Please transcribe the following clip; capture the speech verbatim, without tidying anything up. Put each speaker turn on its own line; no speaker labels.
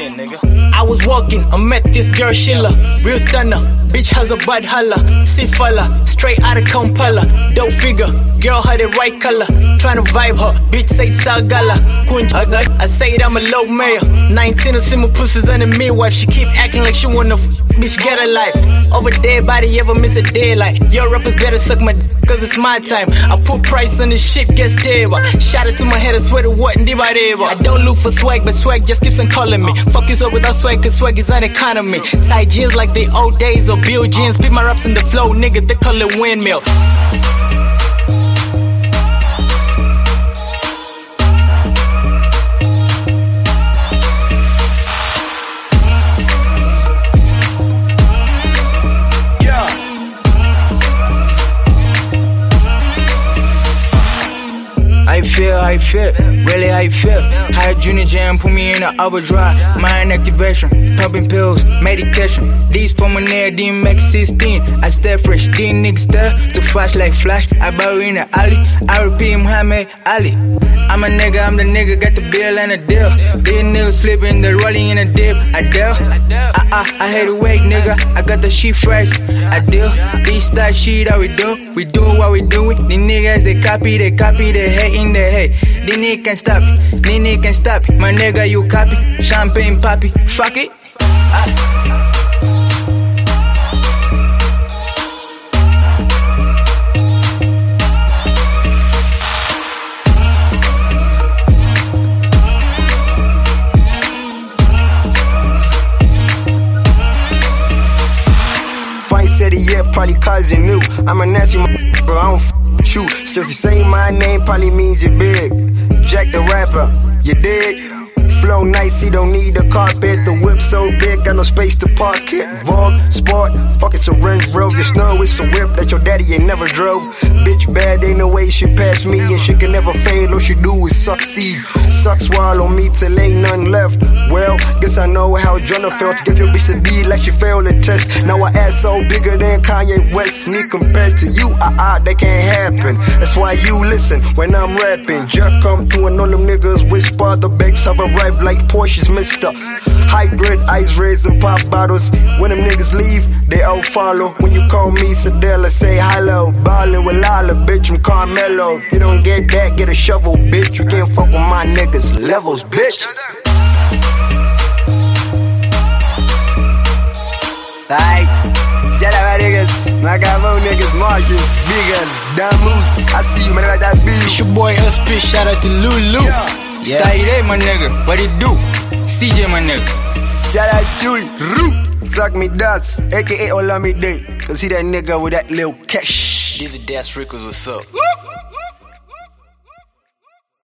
Yeah, nigga. I was walking, I met this girl Sheila, real stunner, bitch has a bad holla, see fella, straight out of Kampala, dope figure, girl had the right color, tryna vibe her, bitch say Sagala, Kunj, I say it, I'm a low mayor, nineteen of simple pussies and a midwife, she keep acting like she wanna f bitch get a life, over dead body ever miss a daylight, your rappers better suck my d cause it's my time, I put price on this shit, gets dead, shout it to my head, I swear to what, I don't look for swag, but swag just keeps on calling me, fuck you up without swag, cause swag is an economy, tight jeans like the old days of Bill jeans, spit my raps in the flow, nigga, they call it windmill. I feel, I feel, really I feel. High junior jam, put me in the overdrive. Mind activation, pumping pills, medication. These for my near D M X sixteen. I stay fresh, these niggas stare to flash like flash. I bow in the alley, I repeat Muhammad Ali. I'm a nigga, I'm the nigga, got the bill and a deal. These niggas slipping, they rolling in a dip. I deal, I, I, I hate to wait, nigga. I got the shit fresh. I deal, this that shit that we do. We do what we doing. These niggas, they copy, they copy, they hating, they hate. These niggas can't stop it, these niggas can't stop it. My nigga, you copy, champagne poppy, fuck it. I
said it yet, probably cause you knew. I'm a nasty m- bro, I don't f with you. So if you say my name, probably means you're big. Jack the rapper, you dig? Flow nice, he don't need a carpet. The whip so big, got no space to park it. Vogue, sport, fuck it's a Range Rover. Just know it's a whip that your daddy ain't never drove. Bitch bad, ain't no way she pass me. And she can never fail, all she do is succeed. Suck swallow me till ain't none left. Well, guess I know how Jonah felt. Give your bitch a B like she failed a test. Now her ass so bigger than Kanye West. Me compared to you, ah ah, that can't happen. That's why you listen when I'm rapping. Jerk come through and all them niggas whisper. The bakes have arrived like Porsche's mister. High grade ice rays and pop bottles. When them niggas leave, they all follow. When you call me Sadella, say hello. Ballin' with Lala, bitch, I'm Carmelo. You don't get that, get a shovel, bitch. You can't fuck with my niggas, levels, bitch. Aight, shout out my niggas, my Gavo niggas, Martians, Biggers, Damus. I see you, man, like that beat.
It's your boy S P, shout out to Lulu.
Yeah.
Yeah. Stay there, my nigga, what it do? C J, my nigga.
Shout out Chewy, suck me dots, aka Olamide. Cause see that nigga with that little cash.
This is Das Rickles, what's up?